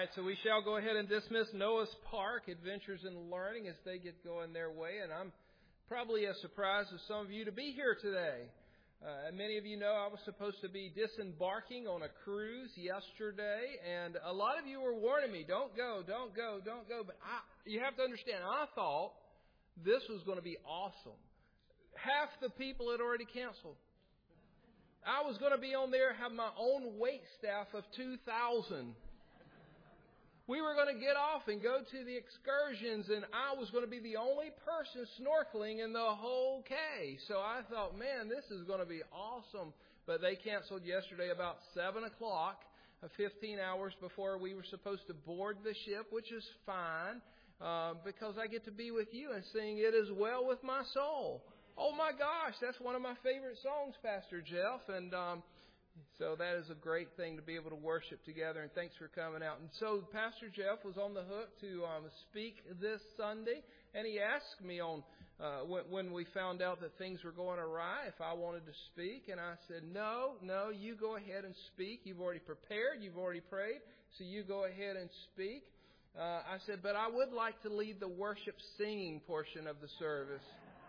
right, so we shall go ahead and dismiss Noah's Park, Adventures in Learning, as they get going their way. And I'm probably as surprised as some of you to be here today. Many of you know I was supposed to be disembarking on a cruise yesterday, and a lot of you were warning me, don't go. But you have to understand, I thought this was going to be awesome. Half the people had already canceled. I was going to be on there, have my own wait staff of 2,000. We were going to get off and go to the excursions, and I was going to be the only person snorkeling in the whole Cay. So I thought, man, this is going to be awesome. But they canceled yesterday about 7 o'clock, 15 hours before we were supposed to board the ship, which is fine, because I get to be with you and sing It Is Well With My Soul. Oh, my gosh, that's one of my favorite songs, Pastor Jeff, and so that is a great thing to be able to worship together, and thanks for coming out. And so Pastor Jeff was on the hook to speak this Sunday, and he asked me on when we found out that things were going awry if I wanted to speak, and I said, no, you go ahead and speak. You've already prepared, you've already prayed, so you go ahead and speak. I said, but I would like to lead the worship singing portion of the service.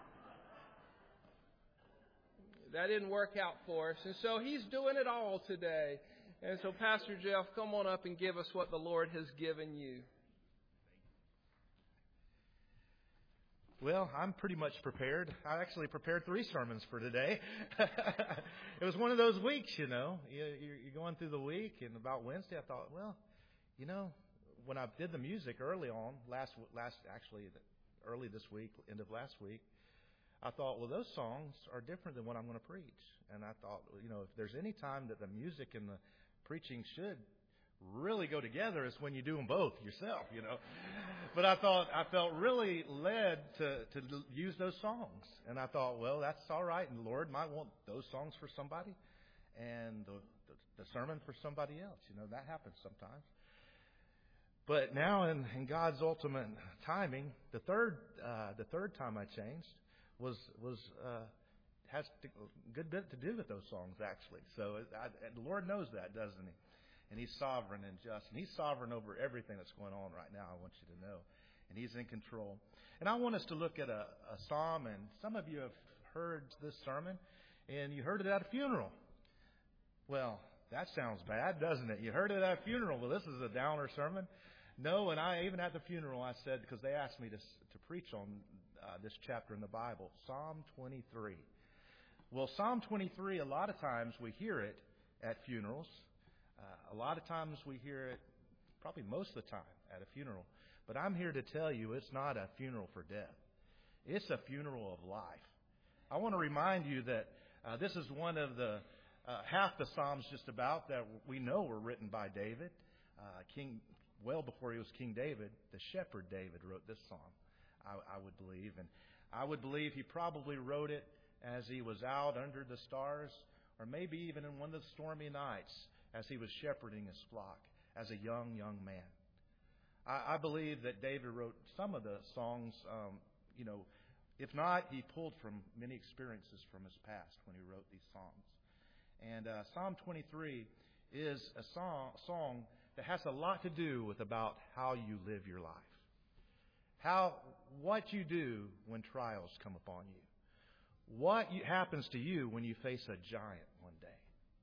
That didn't work out for us. And so he's doing it all today. And so Pastor Jeff, come on up and give us what the Lord has given you. Well, I'm pretty much prepared. I actually prepared 3 sermons for today. It was one of those weeks, you know. You're going through the week, and about Wednesday I thought, well, you know, when I did the music early on, early this week, end of last week, I thought, well, those songs are different than what I'm going to preach. And I thought, you know, if there's any time that the music and the preaching should really go together, it's when you do them both yourself, you know. But I felt really led to use those songs. And I thought, well, that's all right. And the Lord might want those songs for somebody and the sermon for somebody else. You know, that happens sometimes. But now in God's ultimate timing, the third time I changed, has a good bit to do with those songs, actually. So the Lord knows that, doesn't He? And He's sovereign and just. And He's sovereign over everything that's going on right now, I want you to know. And He's in control. And I want us to look at a psalm, and some of you have heard this sermon, and you heard it at a funeral. Well, that sounds bad, doesn't it? You heard it at a funeral. Well, this is a downer sermon. No, and even at the funeral, I said, because they asked me to preach on this chapter in the Bible, Psalm 23. Well, Psalm 23, a lot of times we hear it at funerals. A lot of times we hear it, probably most of the time, at a funeral. But I'm here to tell you it's not a funeral for death. It's a funeral of life. I want to remind you that this is one of the half the Psalms just about that we know were written by David. Well before he was King David, the shepherd David wrote this psalm. I would believe. And I would believe he probably wrote it as he was out under the stars, or maybe even in one of the stormy nights as he was shepherding his flock as a young man. I believe that David wrote some of the songs, if not, he pulled from many experiences from his past when he wrote these songs. And Psalm 23 is a song that has a lot to do with about how you live your life. What you do when trials come upon you. What happens to you when you face a giant one day.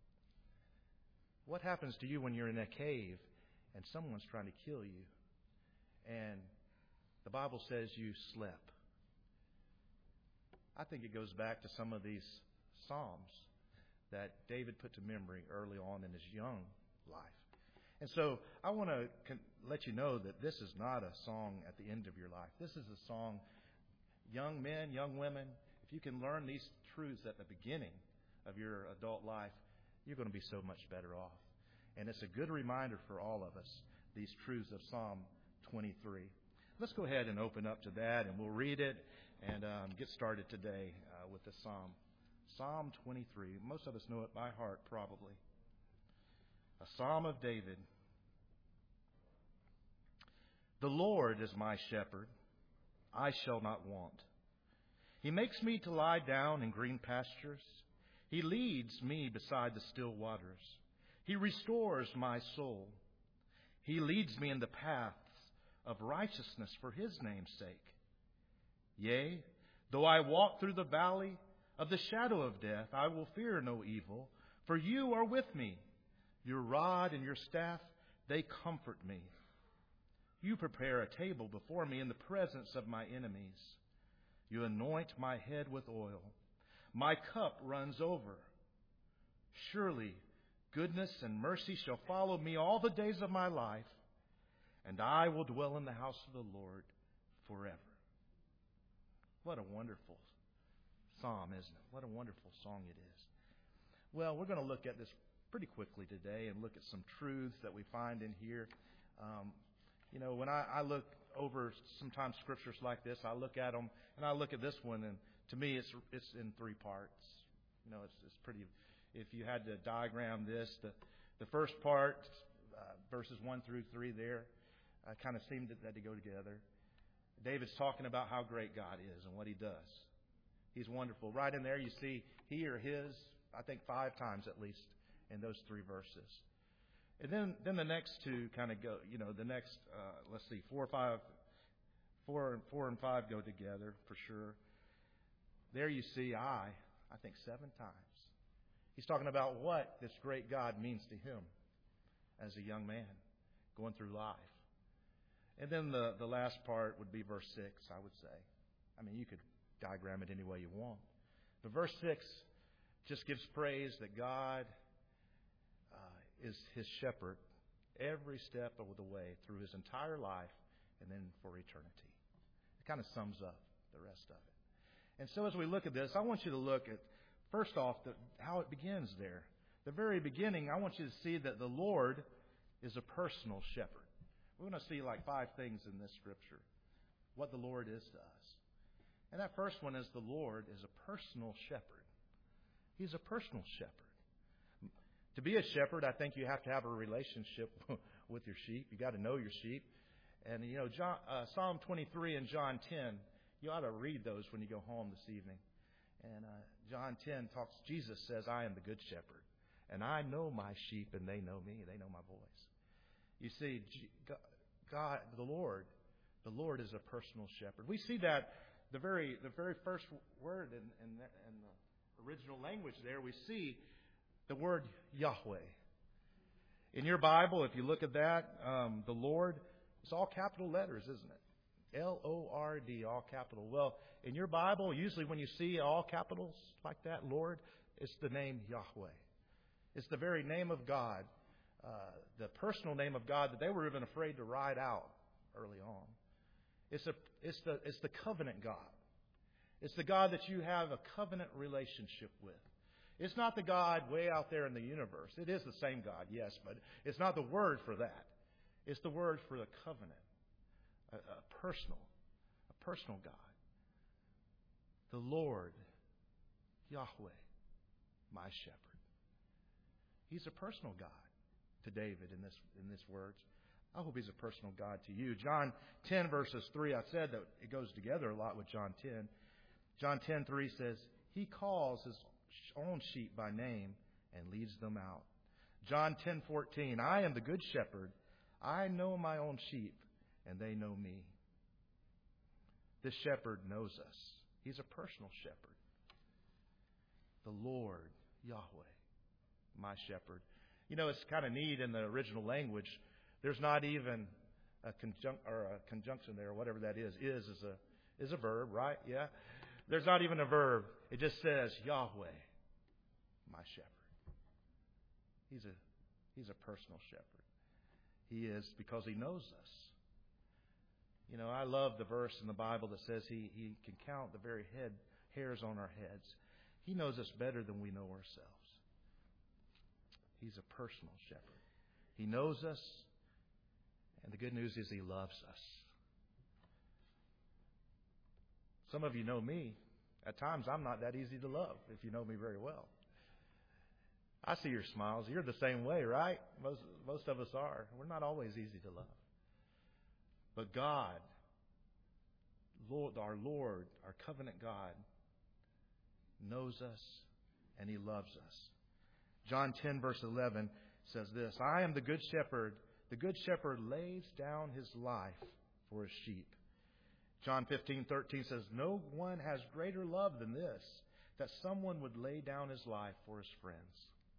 What happens to you when you're in a cave and someone's trying to kill you and the Bible says you slept. I think it goes back to some of these Psalms that David put to memory early on in his young life. And so I want to let you know that this is not a song at the end of your life. This is a song, young men, young women, if you can learn these truths at the beginning of your adult life, you're going to be so much better off. And it's a good reminder for all of us, these truths of Psalm 23. Let's go ahead and open up to that, and we'll read it and get started today with the Psalm. Psalm 23. Most of us know it by heart, probably. A Psalm of David. The Lord is my shepherd. I shall not want. He makes me to lie down in green pastures. He leads me beside the still waters. He restores my soul. He leads me in the paths of righteousness for His name's sake. Yea, though I walk through the valley of the shadow of death, I will fear no evil, for You are with me. Your rod and Your staff, they comfort me. You prepare a table before me in the presence of my enemies. You anoint my head with oil. My cup runs over. Surely goodness and mercy shall follow me all the days of my life, and I will dwell in the house of the Lord forever. What a wonderful psalm, isn't it? What a wonderful song it is. Well, we're going to look at this pretty quickly today and look at some truths that we find in here. When I look over sometimes scriptures like this, I look at them, and I look at this one, and to me it's in three parts. It's pretty. If you had to diagram this, the first part, verses 1 through 3 there, kind of seemed that they go together. David's talking about how great God is and what He does. He's wonderful. Right in there you see He or His, I think 5 times at least in those 3 verses. And then the next two kind of go, the next, 4 and 5 go together for sure. There you see I think 7 times. He's talking about what this great God means to him as a young man going through life. And then the last part would be verse 6, I would say. I mean, you could diagram it any way you want. But verse 6 just gives praise that God is his shepherd every step of the way through his entire life and then for eternity. It kind of sums up the rest of it. And so as we look at this, I want you to look at, first off, how it begins there. The very beginning, I want you to see that the Lord is a personal shepherd. We're going to see like 5 things in this scripture, what the Lord is to us. And that first one is the Lord is a personal shepherd. He's a personal shepherd. To be a shepherd, I think you have to have a relationship with your sheep. You got to know your sheep. And Psalm 23 and John 10, you ought to read those when you go home this evening. And John 10 talks. Jesus says, "I am the good shepherd, and I know my sheep, and they know me. They know my voice." You see, God, the Lord is a personal shepherd. We see that the very first word in the original language there. We see the word Yahweh. In your Bible, if you look at that, the Lord is all capital letters, isn't it? L-O-R-D, all capital. Well, in your Bible, usually when you see all capitals like that, Lord, it's the name Yahweh. It's the very name of God, the personal name of God that they were even afraid to write out early on. It's the covenant God. It's the God that you have a covenant relationship with. It's not the God way out there in the universe. It is the same God, yes, but it's not the word for that. It's the word for the covenant, a personal God. The Lord, Yahweh, my shepherd. He's a personal God to David in this words. I hope he's a personal God to you. John 10 verses 3, I said that it goes together a lot with John 10. John 10:3 says, He calls His own sheep by name and leads them out. John 10:14, I am the good shepherd. I know my own sheep, and they know me. This shepherd knows us. He's a personal shepherd. The Lord, Yahweh, my shepherd. It's kind of neat in the original language. There's not even a conjunction there, or whatever that is. Is a verb, right? Yeah. There's not even a verb. It just says Yahweh, my shepherd. He's a personal shepherd. He is because He knows us. I love the verse in the Bible that says He can count the very hairs on our heads. He knows us better than we know ourselves. He's a personal shepherd. He knows us, and the good news is He loves us. Some of you know me. At times, I'm not that easy to love, if you know me very well. I see your smiles. You're the same way, right? Most of us are. We're not always easy to love. But God, our Lord, our covenant God, knows us and He loves us. John 10 verse 11 says this, I am the good shepherd. The Good Shepherd lays down his life for his sheep. John 15:13 says, no one has greater love than this, that someone would lay down his life for his friends.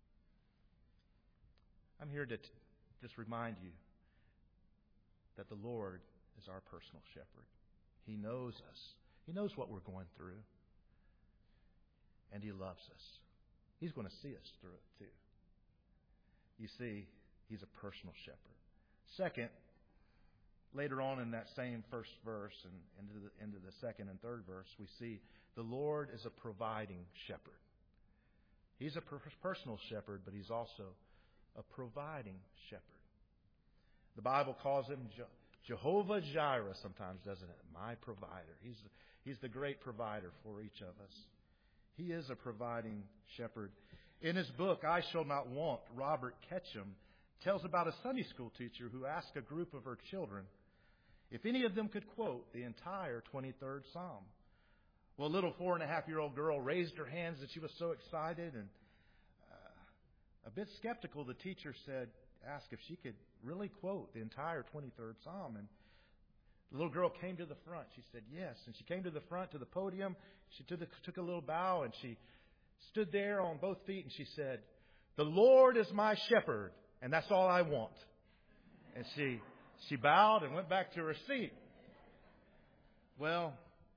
I'm here to just remind you that the Lord is our personal shepherd. He knows us. He knows what we're going through. And He loves us. He's going to see us through it too. You see, He's a personal shepherd. Second, later on in that same first verse and into the second and third verse, we see the Lord is a providing shepherd. He's a personal shepherd, but He's also a providing shepherd. The Bible calls Him Jehovah Jireh sometimes, doesn't it? My provider. He's the great provider for each of us. He is a providing shepherd. In his book, I Shall Not Want, Robert Ketchum tells about a Sunday school teacher who asked a group of her children if any of them could quote the entire 23rd Psalm. Well, a little 4.5-year-old girl raised her hands and she was so excited and a bit skeptical. The teacher asked if she could really quote the entire 23rd Psalm. And the little girl came to the front. She said yes. And she came to the front, to the podium. She took a little bow and she stood there on both feet and she said, "The Lord is my shepherd, and that's all I want." And she bowed and went back to her seat. Well,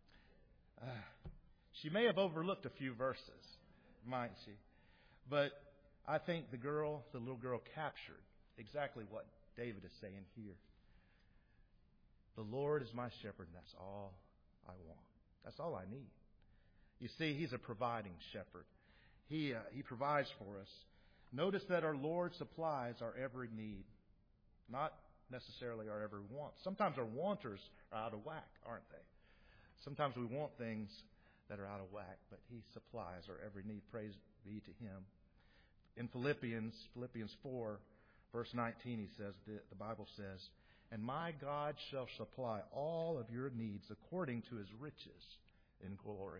she may have overlooked a few verses, mightn't she? But I think the little girl captured exactly what David is saying here. The Lord is my shepherd, and that's all I want. That's all I need. You see, He's a providing shepherd. He provides for us. Notice that our Lord supplies our every need, not necessarily our every want. Sometimes our wanters are out of whack, aren't they? Sometimes we want things that are out of whack, but He supplies our every need. Praise be to Him. In Philippians 4, verse 19, the Bible says, "And my God shall supply all of your needs according to His riches in glory."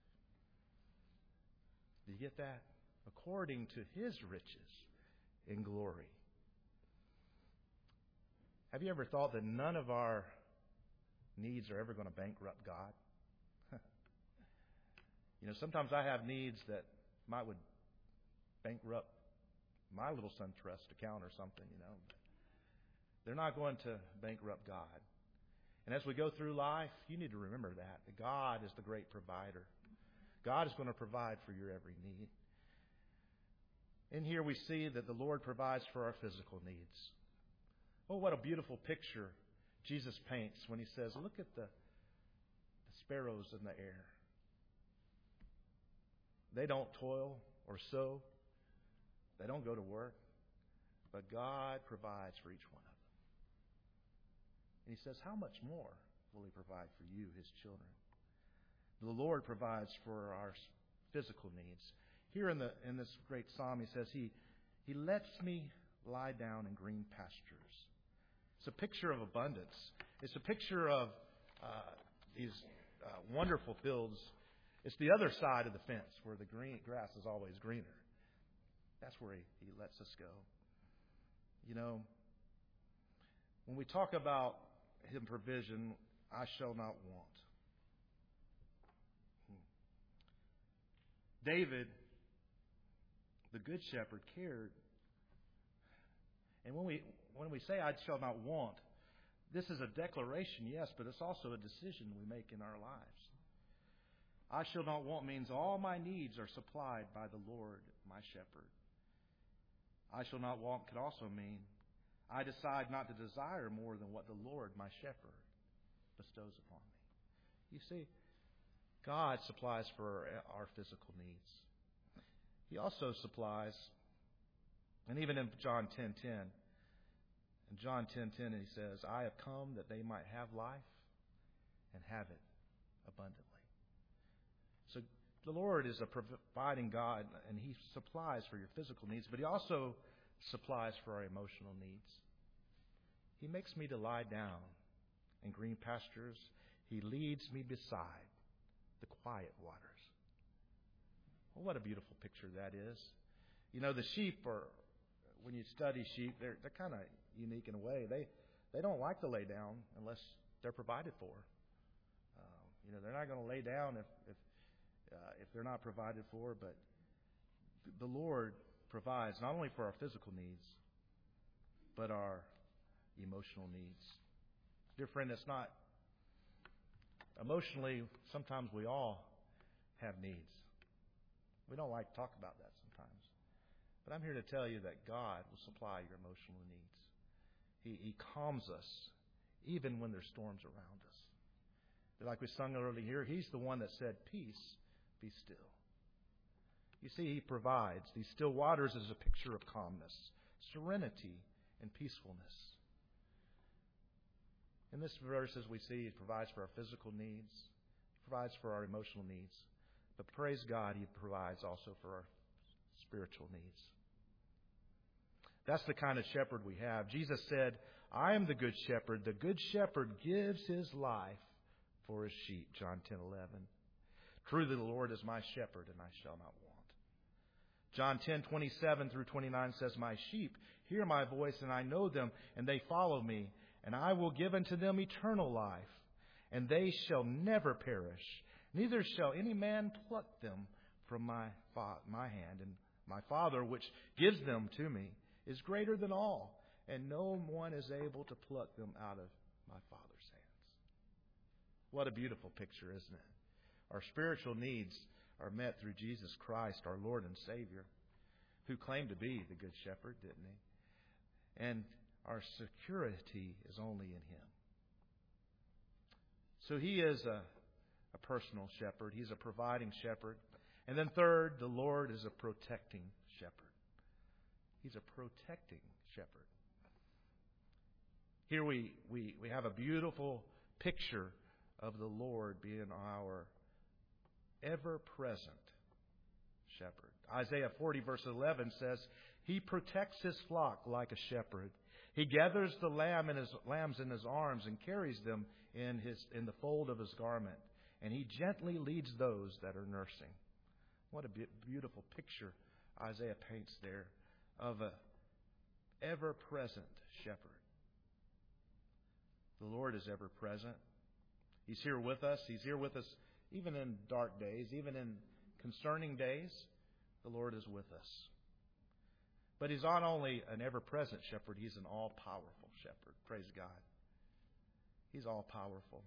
Do you get that? According to His riches in glory. Have you ever thought that none of our needs are ever going to bankrupt God? Sometimes I have needs that would bankrupt my little SunTrust account or something, They're not going to bankrupt God. And as we go through life, you need to remember that God is the great provider. God is going to provide for your every need. In here we see that the Lord provides for our physical needs. Oh, what a beautiful picture Jesus paints when He says, look at the sparrows in the air. They don't toil or sow. They don't go to work. But God provides for each one of them. And He says, how much more will He provide for you, His children? The Lord provides for our physical needs. Here in this great psalm, He says, He lets me lie down in green pastures. It's a picture of abundance. It's a picture of these wonderful fields. It's the other side of the fence where the green grass is always greener. That's where He lets us go. When we talk about His provision, I shall not want. David, the Good Shepherd, cared. And when we say I shall not want, this is a declaration, yes, but it's also a decision we make in our lives. I shall not want means all my needs are supplied by the Lord, my shepherd. I shall not want could also mean I decide not to desire more than what the Lord, my shepherd, bestows upon me. You see, God supplies for our physical needs. He also supplies, and even in John 10:10, in John 10:10 He says, I have come that they might have life and have it abundantly. So the Lord is a providing God, and He supplies for your physical needs, but He also supplies for our emotional needs. He makes me to lie down in green pastures. He leads me beside the quiet waters. Well, what a beautiful picture that is. The sheep when you study sheep, they're kind of unique in a way. They don't like to lay down unless they're provided for. They're not going to lay down if they're not provided for. But the Lord provides not only for our physical needs, but our emotional needs. Dear friend, it's not emotionally. Sometimes we all have needs. We don't like to talk about that sometimes. But I'm here to tell you that God will supply your emotional needs. He calms us even when there's storms around us. Like we sung earlier here, He's the one that said, "Peace, be still." You see, He provides. These still waters is a picture of calmness, serenity, and peacefulness. In this verse, as we see, He provides for our physical needs. He provides for our emotional needs. But praise God, He provides also for our spiritual needs. That's the kind of shepherd we have. Jesus said, "I am the good shepherd. The good shepherd gives his life for his sheep." John 10:11. "Truly the Lord is my shepherd, and I shall not want." John 10:27 through 29 says, "My sheep hear my voice, and I know them, and they follow me. And I will give unto them eternal life, and they shall never perish. Neither shall any man pluck them from my hand. And my Father, which gives them to me, is greater than all, and no one is able to pluck them out of my Father's hands." What a beautiful picture, isn't it? Our spiritual needs are met through Jesus Christ, our Lord and Savior, who claimed to be the Good Shepherd, didn't He? And our security is only in Him. So He is a personal shepherd. He's a providing shepherd. And then third, the Lord is a protecting shepherd. He's a protecting shepherd. Here we have a beautiful picture of the Lord being our ever-present shepherd. Isaiah 40 verse 11 says, "He protects His flock like a shepherd. He gathers the lambs in His arms and carries them in the fold of His garment. And He gently leads those that are nursing." What a beautiful picture Isaiah paints there of an ever-present shepherd. The Lord is ever-present. He's here with us. He's here with us even in dark days, even in concerning days. The Lord is with us. But He's not only an ever-present shepherd, He's an all-powerful shepherd. Praise God. He's all-powerful.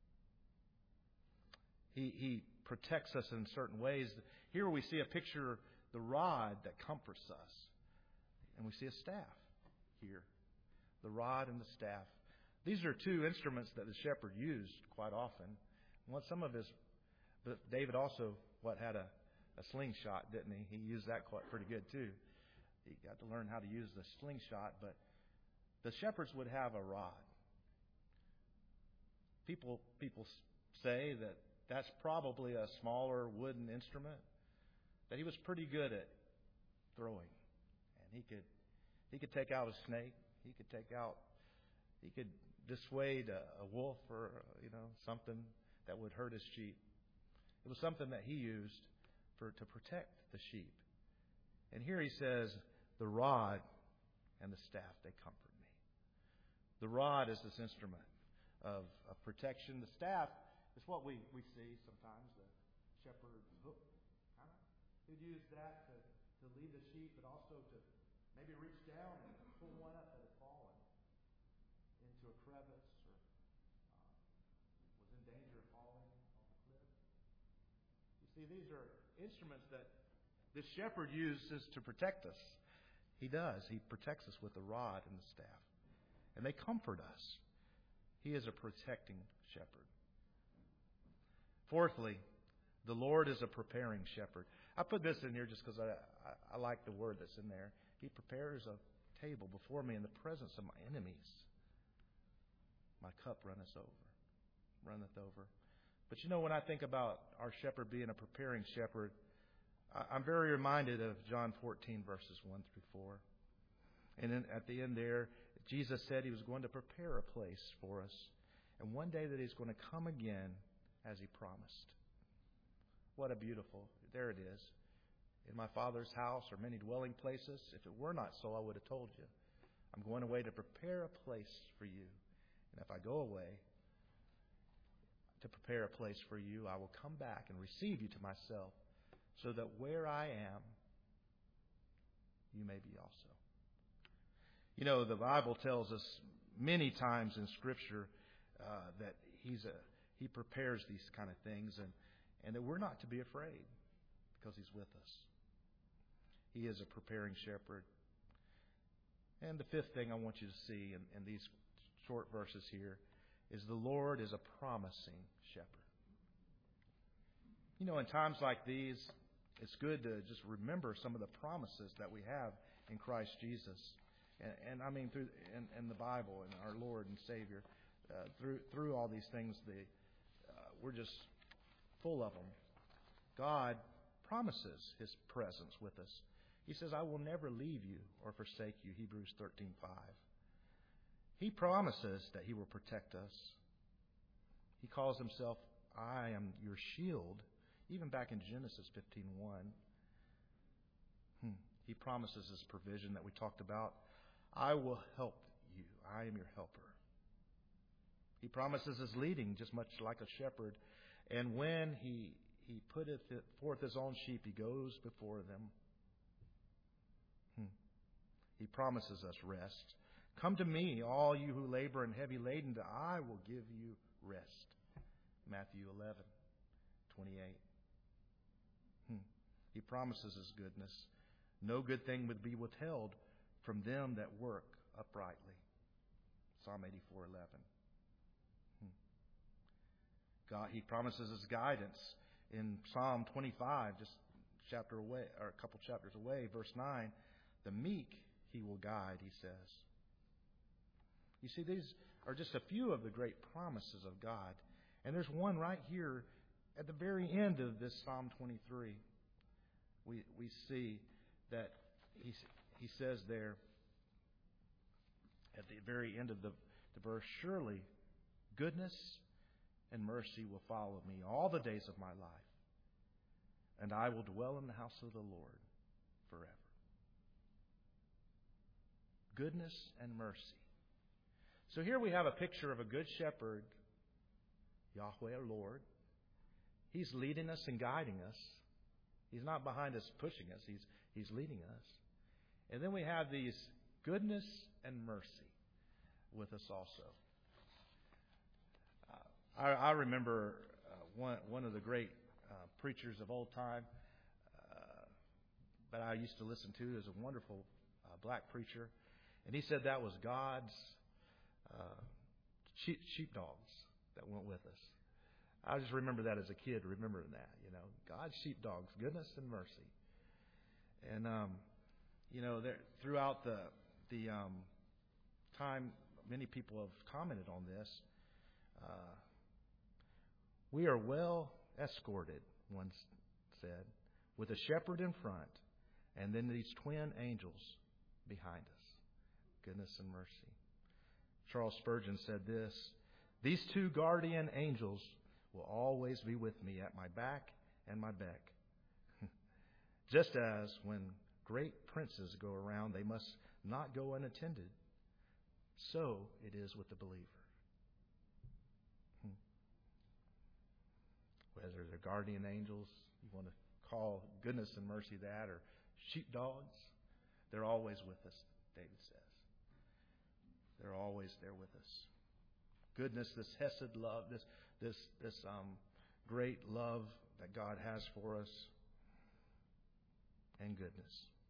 He protects us in certain ways. Here we see a picture of the rod that comforts us. And we see a staff here. The rod and the staff. These are two instruments that the shepherd used quite often. But David also had a slingshot, didn't he? He used that pretty good too. He got to learn how to use the slingshot, but the shepherds would have a rod. People say that that's probably a smaller wooden instrument that he was pretty good at throwing. And he could take out a snake. He could dissuade a wolf or something that would hurt his sheep. It was something that he used to protect the sheep. And here he says, "The rod and the staff, they comfort me." The rod is this instrument of protection. The staff is what we see sometimes, the shepherd's hook, kind of. He'd use that to lead the sheep, but also to maybe reach down and pull one up that had fallen into a crevice or was in danger of falling off a cliff. You see, these are instruments that this shepherd uses to protect us. He does. He protects us with the rod and the staff. And they comfort us. He is a protecting shepherd. Fourthly, the Lord is a preparing shepherd. I put this in here just because I like the word that's in there. He prepares a table before me in the presence of my enemies. My cup runneth over. But when I think about our shepherd being a preparing shepherd, I'm very reminded of John 14, verses 1 through 4. And then at the end there, Jesus said He was going to prepare a place for us. And one day that He's going to come again as He promised. What a beautiful, there it is. In my Father's house are many dwelling places. If it were not so, I would have told you. I'm going away to prepare a place for you. And if I go away to prepare a place for you, I will come back and receive you to myself, so that where I am, you may be also. You know, the Bible tells us many times in Scripture that He prepares these kind of things, and that we're not to be afraid because He's with us. He is a preparing shepherd. And the fifth thing I want you to see in these short verses here is the Lord is a promising shepherd. You know, in times like these, it's good to just remember some of the promises that we have in Christ Jesus. And I mean, through in the Bible and our Lord and Savior, through all these things, we're just full of them. God promises His presence with us. He says, "I will never leave you or forsake you," Hebrews 13:5. He promises that He will protect us. He calls Himself, "I am your shield," even back in Genesis 15:1. He promises His provision that we talked about. "I will help you. I am your helper." He promises His leading, just much like a shepherd. And when He putteth forth His own sheep, He goes before them. He promises us rest. "Come to me, all you who labor and heavy laden, and I will give you rest." Matthew 11:28. He promises His goodness. "No good thing would be withheld from them that work uprightly." Psalm 84:11. God, He promises His guidance in Psalm 25, just chapter away, or a couple chapters away, verse 9. "The meek He will guide," He says. You see, these are just a few of the great promises of God. And there's one right here at the very end of this Psalm 23. We see that He says there at the very end of the verse, "Surely goodness and mercy will follow me all the days of my life, and I will dwell in the house of the Lord forever." Goodness and mercy. So here we have a picture of a good shepherd, Yahweh our Lord. He's leading us and guiding us. He's not behind us pushing us. He's leading us. And then we have these goodness and mercy with us also. I remember one of the great preachers of old time that I used to listen to is a wonderful black preacher. And he said that was God's sheepdogs that went with us. I just remember that as a kid, remembering that, God's sheepdogs, goodness and mercy. And, throughout the time, many people have commented on this. "We are well escorted," one said, "with a shepherd in front, and then these twin angels behind us." Goodness and mercy. Charles Spurgeon said this: "These two guardian angels will always be with me at my back and my beck. Just as when great princes go around, they must not go unattended, so it is with the believer." Whether they're guardian angels, you want to call goodness and mercy that, or sheepdogs, they're always with us, David says. They're always there with us. Goodness, this hesed love, this great love that God has for us, and goodness.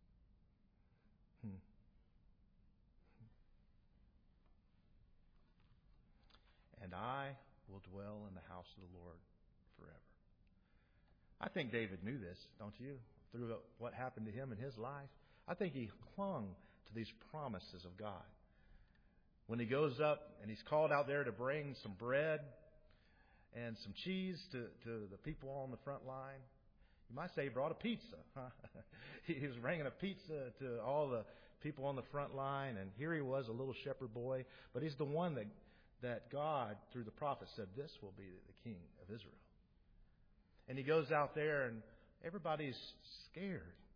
"And I will dwell in the house of the Lord forever." I think David knew this, don't you? Through what happened to him in his life. I think he clung to these promises of God. When he goes up and he's called out there to bring some bread and some cheese to the people on the front line, you might say he brought a pizza. Huh? He was bringing a pizza to all the people on the front line, and here he was, a little shepherd boy, but he's the one that God, through the prophet, said, "This will be the king of Israel." And he goes out there, and everybody's scared.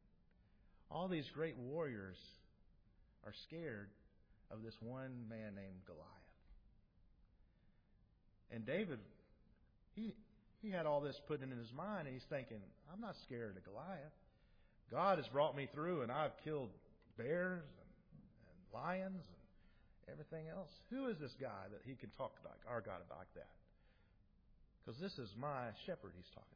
all these great warriors are scared of this one man named Goliath. And David, he had all this put in his mind, and he's thinking, I'm not scared of Goliath. God has brought me through, and I've killed bears and lions and everything else. Who is this guy that he can talk like our God about like that? Because this is my shepherd he's talking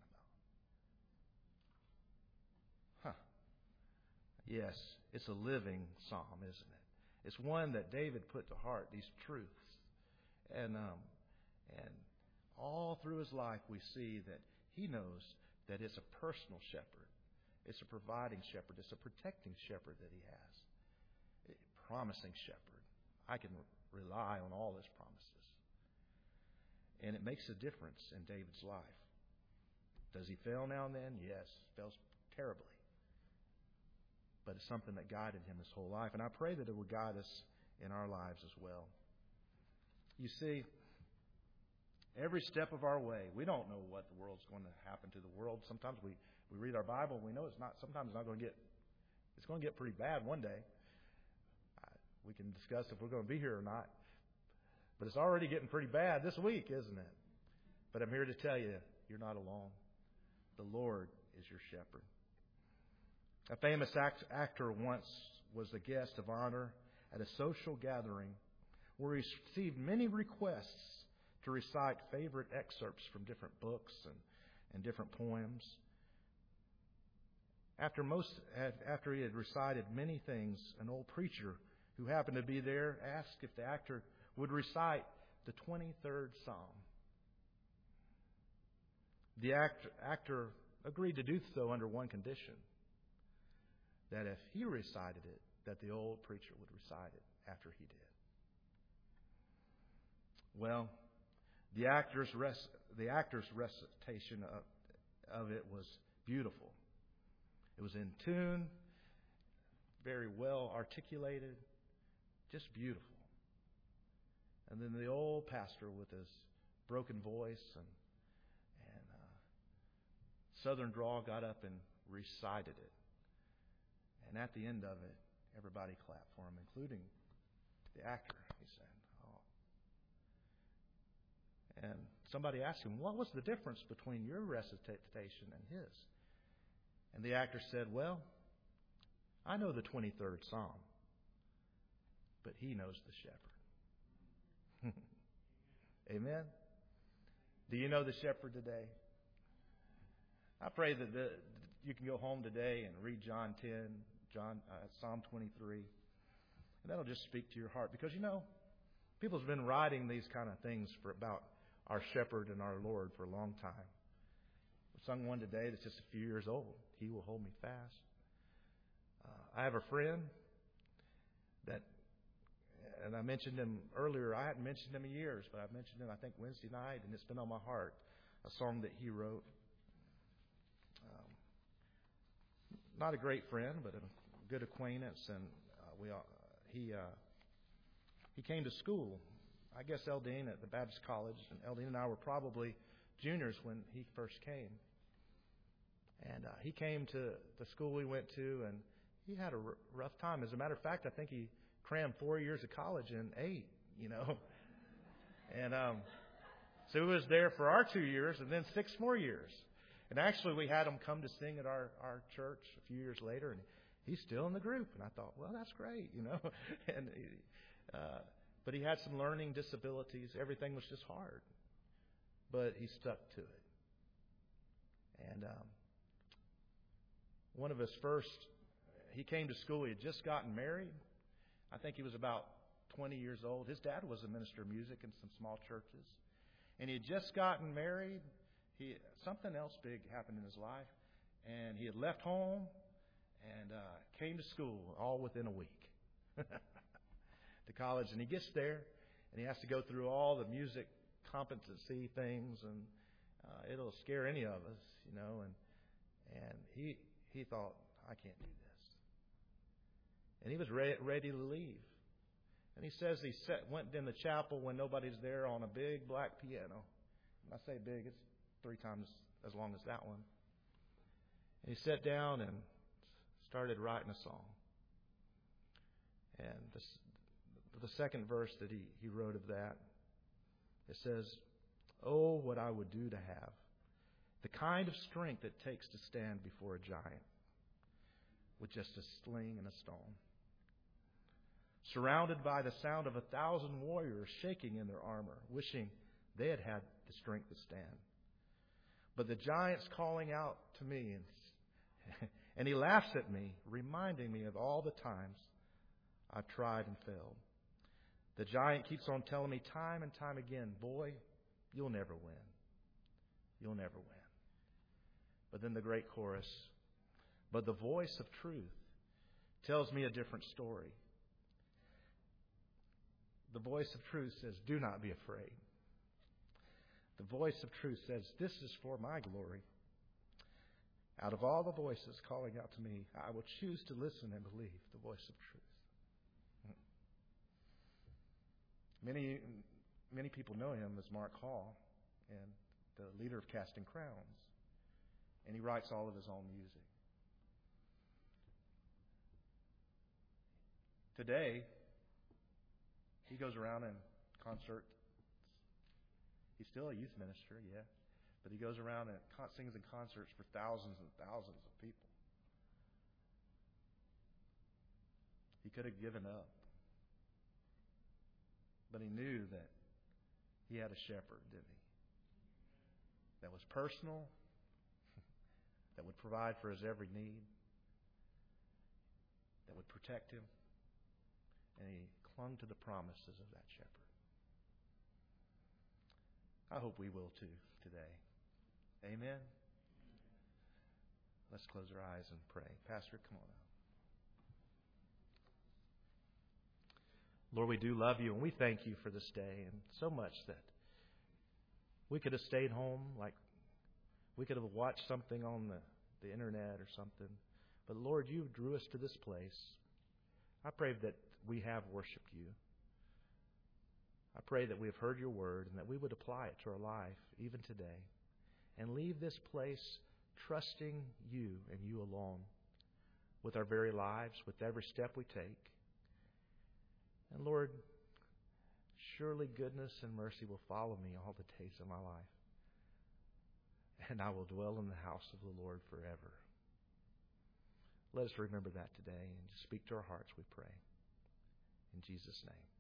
about. Yes, it's a living psalm, isn't it? It's one that David put to heart, these truths. And all through his life we see that he knows that it's a personal shepherd. It's a providing shepherd. It's a protecting shepherd that he has. A promising shepherd. I can rely on all his promises. And it makes a difference in David's life. Does he fail now and then? Yes, fails terribly. But it's something that guided him his whole life. And I pray that it will guide us in our lives as well. You see, every step of our way, we don't know what the world's going to happen to the world. Sometimes we read our Bible and we know sometimes it's going to get pretty bad one day. We can discuss if we're going to be here or not. But it's already getting pretty bad this week, isn't it? But I'm here to tell you, you're not alone. The Lord is your shepherd. A famous actor once was a guest of honor at a social gathering where he received many requests to recite favorite excerpts from different books and different poems. After he had recited many things, an old preacher who happened to be there asked if the actor would recite the 23rd Psalm. The actor agreed to do so under one condition, that if he recited it, that the old preacher would recite it after he did. Well, the actor's recitation of it was beautiful. It was in tune, very well articulated, just beautiful. And then the old pastor with his broken voice and southern drawl got up and recited it. And at the end of it, everybody clapped for him, including the actor, he said. Oh. And somebody asked him, what was the difference between your recitation and his? And the actor said, well, I know the 23rd Psalm, but he knows the shepherd. Amen? Do you know the shepherd today? I pray that you can go home today and read John 10, Psalm 23, and that'll just speak to your heart. Because, people have been writing these kind of things about our shepherd and our Lord for a long time. We sung one today that's just a few years old. He will hold me fast. I have a friend and I mentioned him earlier. I hadn't mentioned him in years, but I mentioned him, I think, Wednesday night, and it's been on my heart. A song that he wrote. Not a great friend, but a good acquaintance, and he came to school. I guess Eldine at the Baptist College, and Eldine and I were probably juniors when he first came. And he came to the school we went to, and he had a rough time. As a matter of fact, I think he crammed 4 years of college in 8, And so he was there for our 2 years and then 6 more years. And actually, we had him come to sing at our church a few years later, and he's still in the group. And I thought, well, that's great, And but he had some learning disabilities. Everything was just hard. But he stuck to it. And one of his he came to school. He had just gotten married. I think he was about 20 years old. His dad was a minister of music in some small churches. And he had just gotten married. Something else big happened in his life. And he had left home and came to school all within a week to college. And he gets there and he has to go through all the music competency things. And it'll scare any of us, And he thought, I can't do this. And he was ready to leave. And he says he went in the chapel when nobody's there on a big black piano. When I say big, it's 3 times as long as that one. And he sat down and started writing a song. And the second verse that he wrote of that, it says, "Oh, what I would do to have the kind of strength it takes to stand before a giant with just a sling and a stone. Surrounded by the sound of 1,000 warriors shaking in their armor, wishing they had had the strength to stand. But the giant's calling out to me, and he laughs at me, reminding me of all the times I've tried and failed. The giant keeps on telling me time and time again, boy, you'll never win. You'll never win." But then the great chorus, "But the voice of truth tells me a different story. The voice of truth says, do not be afraid. The voice of truth says, this is for my glory. Out of all the voices calling out to me, I will choose to listen and believe the voice of truth." Many people know him as Mark Hall, and the leader of Casting Crowns. And he writes all of his own music. Today, he goes around in concerts. He's still a youth minister, yeah. But he goes around and sings in concerts for thousands and thousands of people. He could have given up. But he knew that he had a shepherd, didn't he? That was personal, that would provide for his every need, that would protect him. And he clung to the promises of that shepherd. I hope we will too today. Amen? Let's close our eyes and pray. Pastor, come on out. Lord, we do love you, and we thank you for this day, and so much that we could have stayed home, like we could have watched something on the internet or something. But Lord, you drew us to this place. I pray that we have worshiped you. I pray that we have heard your word and that we would apply it to our life even today and leave this place trusting you and you alone with our very lives, with every step we take. And Lord, surely goodness and mercy will follow me all the days of my life. And I will dwell in the house of the Lord forever. Let us remember that today and just speak to our hearts, we pray. In Jesus' name.